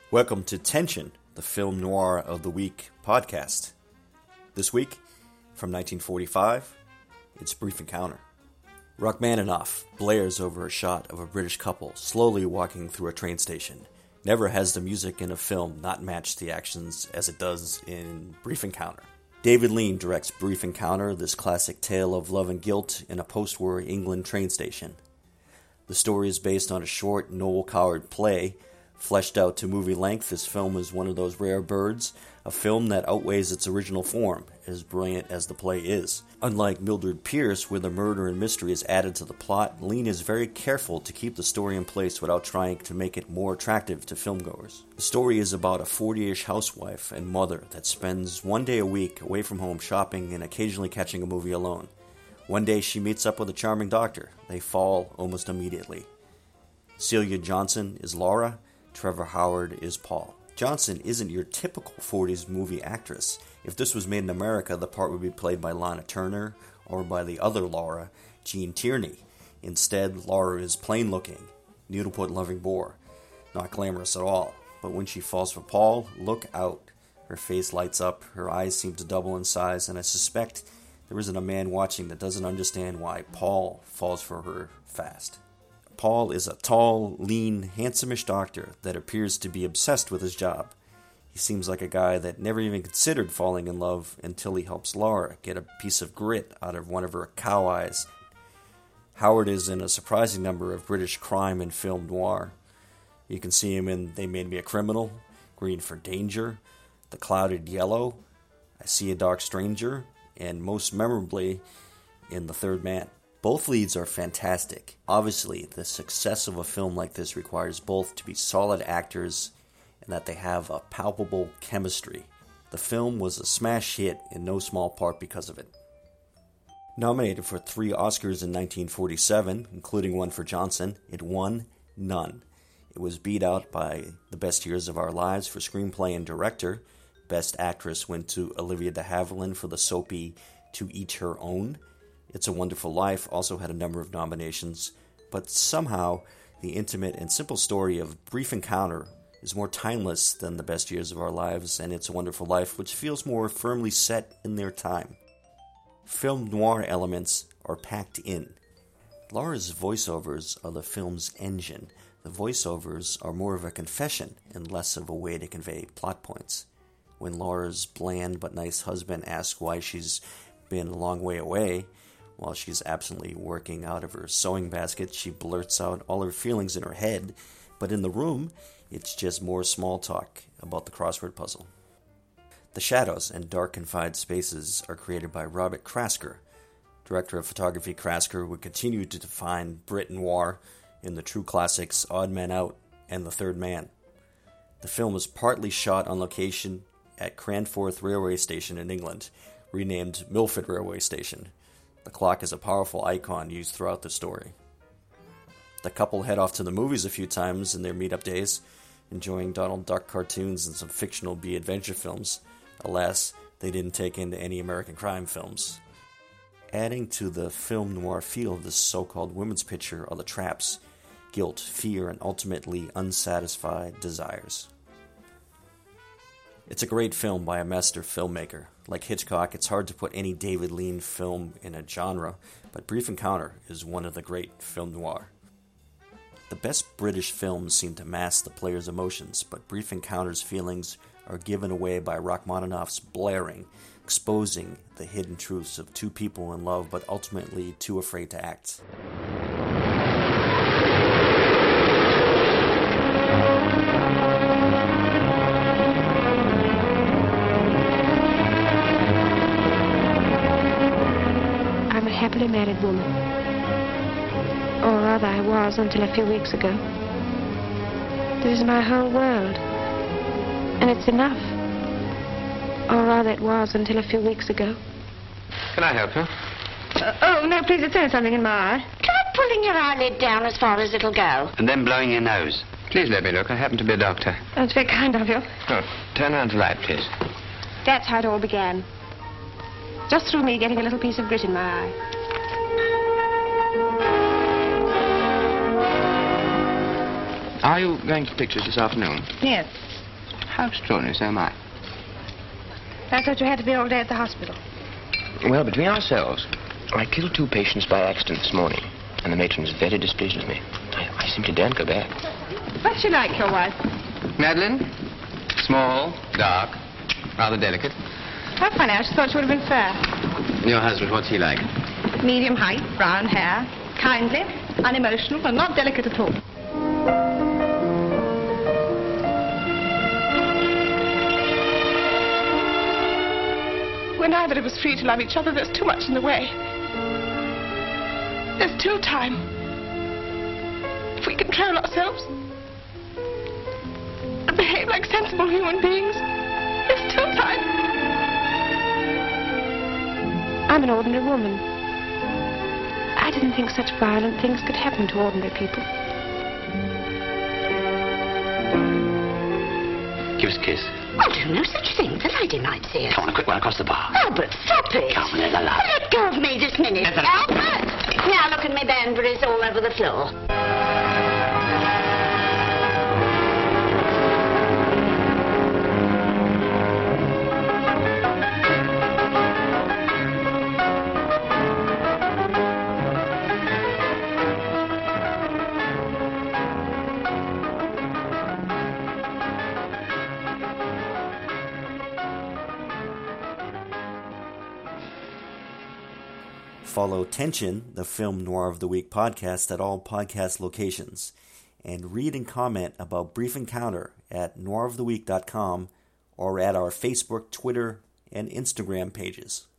Welcome to Tension, the Film Noir of the Week podcast. This week, from 1945, it's Brief Encounter. Rachmaninoff blares over a shot of a British couple slowly walking through a train station. Never has the music in a film not matched the actions as it does in Brief Encounter. David Lean directs Brief Encounter, this classic tale of love and guilt in a post-war England train station. The story is based on a short Noel Coward play. Fleshed out to movie length, this film is one of those rare birds, a film that outweighs its original form, as brilliant as the play is. Unlike Mildred Pierce, where the murder and mystery is added to the plot, Lean is very careful to keep the story in place without trying to make it more attractive to filmgoers. The story is about a 40-ish housewife and mother that spends one day a week away from home shopping and occasionally catching a movie alone. One day she meets up with a charming doctor. They fall almost immediately. Celia Johnson is Laura. Trevor Howard is Paul. Johnson isn't your typical 40s movie actress. If this was made in America, the part would be played by Lana Turner or by the other Laura, Jean Tierney. Instead, Laura is plain-looking, needlepoint-loving bore. Not glamorous at all. But when she falls for Paul, look out. Her face lights up, her eyes seem to double in size, and I suspect there isn't a man watching that doesn't understand why Paul falls for her fast. Paul is a tall, lean, handsome-ish doctor that appears to be obsessed with his job. He seems like a guy that never even considered falling in love until he helps Laura get a piece of grit out of one of her cow eyes. Howard is in a surprising number of British crime and film noir. You can see him in They Made Me a Criminal, Green for Danger, The Clouded Yellow, I See a Dark Stranger, and most memorably in The Third Man. Both leads are fantastic. Obviously, the success of a film like this requires both to be solid actors and that they have a palpable chemistry. The film was a smash hit in no small part because of it. Nominated for 3 Oscars in 1947, including one for Johnson, it won none. It was beat out by The Best Years of Our Lives for screenplay and director. Best Actress went to Olivia de Havilland for the soapy To Each Her Own. It's a Wonderful Life also had a number of nominations, but somehow the intimate and simple story of Brief Encounter is more timeless than The Best Years of Our Lives and It's a Wonderful Life, which feels more firmly set in their time. Film noir elements are packed in. Laura's voiceovers are the film's engine. The voiceovers are more of a confession and less of a way to convey plot points. When Laura's bland but nice husband asks why she's been a long way away, while she's absently working out of her sewing basket, she blurts out all her feelings in her head, but in the room, it's just more small talk about the crossword puzzle. The shadows and dark confined spaces are created by Robert Krasker. Director of photography Krasker would continue to define Brit noir in the true classics Odd Man Out and The Third Man. The film was partly shot on location at Cranforth Railway Station in England, renamed Milford Railway Station. The clock is a powerful icon used throughout the story. The couple head off to the movies a few times in their meet-up days, enjoying Donald Duck cartoons and some fictional B-adventure films. Alas, they didn't take into any American crime films. Adding to the film noir feel of this so-called women's picture are the traps, guilt, fear, and ultimately unsatisfied desires. It's a great film by a master filmmaker. Like Hitchcock, it's hard to put any David Lean film in a genre, but Brief Encounter is one of the great film noir. The best British films seem to mask the player's emotions, but Brief Encounter's feelings are given away by Rachmaninoff's blaring, exposing the hidden truths of two people in love but ultimately too afraid to act. Happily married woman. Or rather, I was until a few weeks ago. There is my whole world. And it's enough. Or rather, it was until a few weeks ago. Can I help you? Oh, no, please, it's only something in my eye. Try pulling your eyelid down as far as it'll go. And then blowing your nose. Please let me look. I happen to be a doctor. Oh, it's very kind of you. Oh, turn around to light, please. That's how it all began. Just through me getting a little piece of grit in my eye. Are you going to pictures this afternoon? Yes. How extraordinary, so am I. I thought you had to be all day at the hospital. Well, between ourselves, I killed 2 patients by accident this morning, and the matron's very displeased with me. I simply daren't go back. What's she like, your wife? Madeline? Small, dark, rather delicate. How funny, I just thought she would have been fair. Your husband, what's he like? Medium height, brown hair, kindly, unemotional, and not delicate at all. We're neither of us free to love each other. There's too much in the way. There's still time. If we control ourselves and behave like sensible human beings, there's still time. I'm an ordinary woman. I didn't think such violent things could happen to ordinary people. Give us a kiss. I'll do no such thing. The lady might see us. Come on, a quick one across the bar. Albert, stop it. Come on, Ella, love. Let go of me this minute. Ella. Albert! Now look at me bandages all over the floor. Follow Tension, the Film Noir of the Week podcast, at all podcast locations, and read and comment about Brief Encounter at noiroftheweek.com or at our Facebook, Twitter, and Instagram pages.